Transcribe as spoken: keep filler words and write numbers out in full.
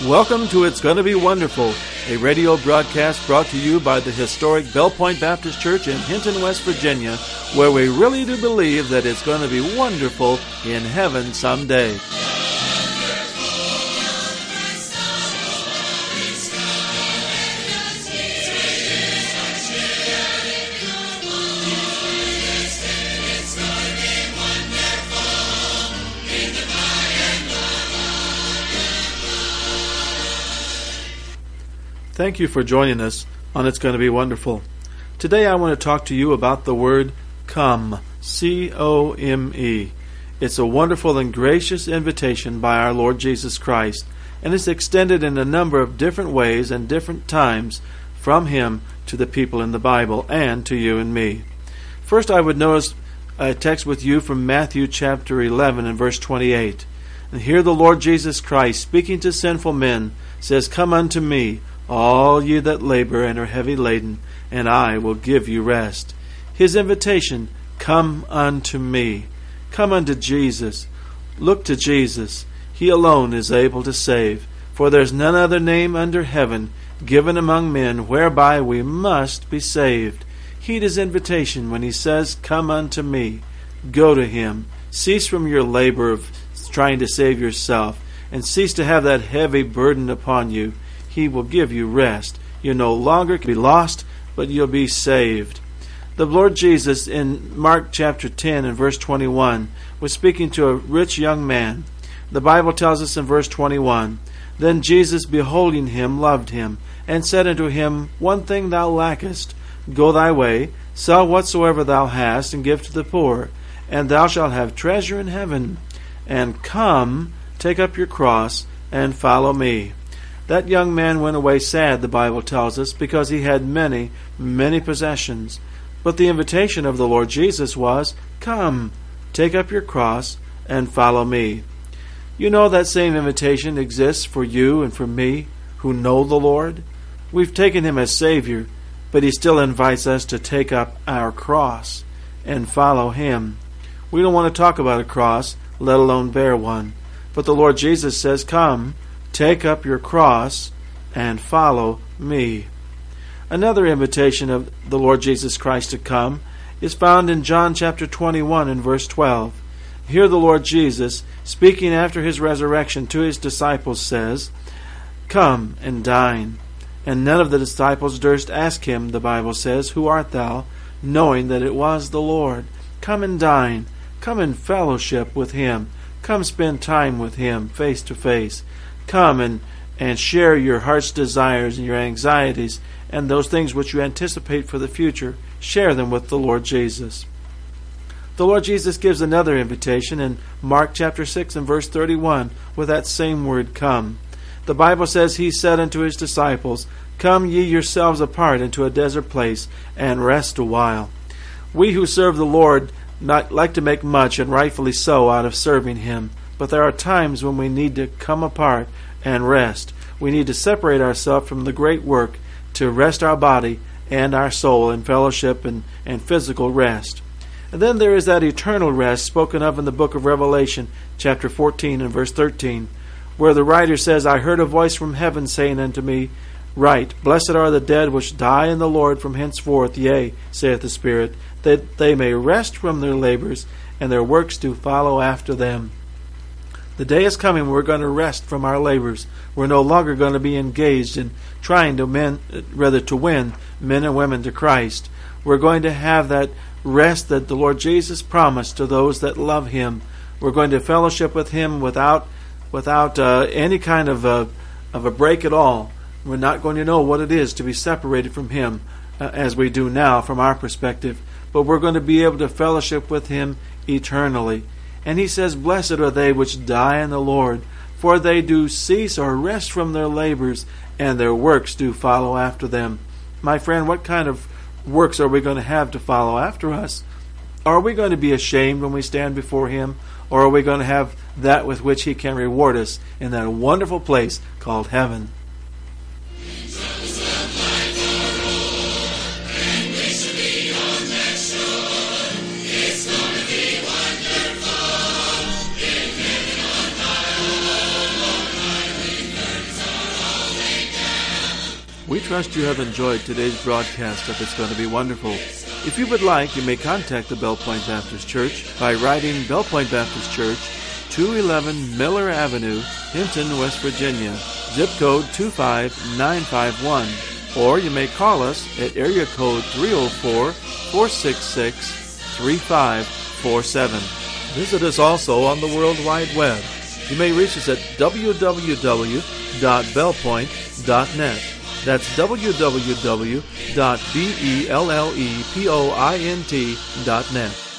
Welcome to It's Gonna Be Wonderful, a radio broadcast brought to you by the historic Bell Point Baptist Church in Hinton, West Virginia, where we really do believe that it's going to be wonderful in heaven someday. Thank you for joining us on It's Going to Be Wonderful. Today I want to talk to you about the word come, C O M E. It's a wonderful and gracious invitation by our Lord Jesus Christ, and it's extended in a number of different ways and different times from Him to the people in the Bible and to you and me. First, I would notice a text with you from Matthew chapter eleven and verse twenty-eight. And here the Lord Jesus Christ, speaking to sinful men, says, "Come unto me, all ye that labor and are heavy laden, and I will give you rest." His invitation, come unto me. Come unto Jesus. Look to Jesus. He alone is able to save. For there's none other name under heaven given among men whereby we must be saved. Heed His invitation when He says, come unto me. Go to Him. Cease from your labor of trying to save yourself, and cease to have that heavy burden upon you. He will give you rest. You no longer be lost, but you'll be saved. The Lord Jesus in Mark chapter ten and verse twenty-one was speaking to a rich young man. The Bible tells us in verse twenty-one, "Then Jesus, beholding him, loved him, and said unto him, One thing thou lackest. Go thy way, sell whatsoever thou hast, and give to the poor, and thou shalt have treasure in heaven. And come, take up your cross, and follow me." That young man went away sad, the Bible tells us, because he had many, many possessions. But the invitation of the Lord Jesus was, come, take up your cross, and follow me. You know that same invitation exists for you and for me who know the Lord. We've taken Him as Savior, but He still invites us to take up our cross and follow Him. We don't want to talk about a cross, let alone bear one. But the Lord Jesus says, come, take up your cross and follow me. Another invitation of the Lord Jesus Christ to come is found in John chapter twenty-one and verse twelve. Here the Lord Jesus, speaking after His resurrection to His disciples, says, "Come and dine." And none of the disciples durst ask Him, the Bible says, "Who art thou?" knowing that it was the Lord. Come and dine. Come and fellowship with Him. Come spend time with Him face to face. Come and, and share your heart's desires and your anxieties and those things which you anticipate for the future. Share them with the Lord Jesus. The Lord Jesus gives another invitation in Mark chapter six and verse thirty-one with that same word, come. The Bible says, He said unto His disciples, Come ye yourselves apart into a desert place and rest a while. We who serve the Lord not like to make much, and rightfully so, out of serving Him. But there are times when we need to come apart and rest. We need to separate ourselves from the great work to rest our body and our soul in fellowship and, and physical rest. And then there is that eternal rest spoken of in the book of Revelation, chapter fourteen and verse thirteen, where the writer says, I heard a voice from heaven saying unto me, Write, blessed are the dead which die in the Lord from henceforth, yea, saith the Spirit, that they may rest from their labors, and their works do follow after them. The day is coming we're going to rest from our labors. We're no longer going to be engaged in trying to men, rather to win men and women to Christ. We're going to have that rest that the Lord Jesus promised to those that love Him. We're going to fellowship with Him without without uh, any kind of a, of a break at all. We're not going to know what it is to be separated from Him uh, as we do now from our perspective. But we're going to be able to fellowship with Him eternally. And He says, Blessed are they which die in the Lord, for they do cease or rest from their labors, and their works do follow after them. My friend, what kind of works are we going to have to follow after us? Are we going to be ashamed when we stand before Him, or are we going to have that with which He can reward us in that wonderful place called heaven? trust you have enjoyed today's broadcast of It's Going to Be Wonderful. If you would like, you may contact the Bell Point Baptist Church by writing Bell Point Baptist Church, two eleven Miller Avenue, Hinton, West Virginia, zip code two five nine five one. Or you may call us at area code three oh four, four six six, three five four seven. Visit us also on the World Wide Web. You may reach us at w w w dot bell point dot net. That's w w w dot bellpoint dot net.